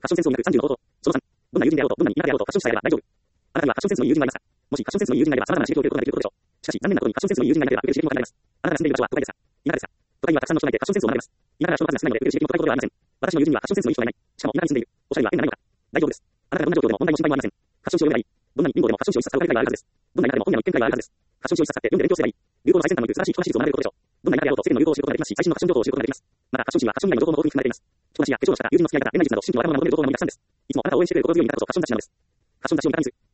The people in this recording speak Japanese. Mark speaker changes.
Speaker 1: ファッションセンスを磨く30の方法。その3、どんな友人であろうと、どんなに田舎であろうと、ファッション誌さえあれば大丈夫。あなたにはファッションセンスのいい友人がいますか？もしファッションセンスのいい友人がいれば様々な刺激を受けることができることでしょう。しかし、残念なことにファッションセンスのいい友人がいなければ受ける刺激も限られます。あなたが住んでいる場所は都会ですか？田舎ですか？都会にはたくさんの人がいてファッションセンスを学べます。田舎が人の数が少ないので受ける刺激も高いことではありません。私の友人にはファッションセンスのいい人がいない。しかも田舎に住んでいる。おしゃれは縁がないのか？大丈夫です。あなたがどんな状況でも問題も心配もありません。ファッション誌を読めばいい。どんなに貧乏でもファッション誌を一冊買う機会があるはずです。どんな田舎でも本屋の一軒会があるはずです。ファッション誌を一冊買って読んで勉強すればいい。流行の最先端の素晴らしい着こなし術を学べることでしょう。どんな田舎であろうと世間の流行を知ることができますし、最新のファッション情報を知ることができます。また、ファッション誌にはファッション以外の情報も豊富に含まれています。着こなしや化粧の仕方、友人の付き合い方、恋愛術など、真の若者が求める情報が盛りだくさんです。いつもあなたを応援してくれる心強い味方とファッション雑誌なのです。ファッション雑誌を見たんです。